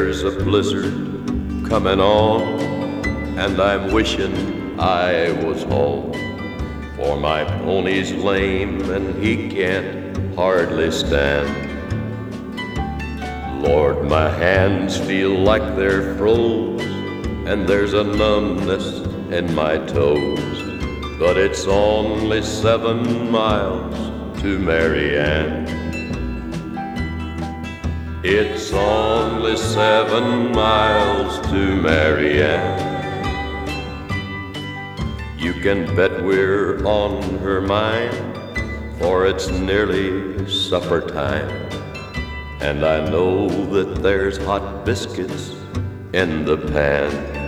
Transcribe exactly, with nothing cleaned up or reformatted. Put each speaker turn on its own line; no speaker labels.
There's a blizzard coming on, and I'm wishing I was home. For my pony's lame and he can't hardly stand. Lord, my hands feel like they're froze, and there's a numbness in my toes. But it's only seven miles to Marianne. It's only seven miles to Marianne. You can bet we're on her mind, for it's nearly supper time. And I know that there's hot biscuits in the pan.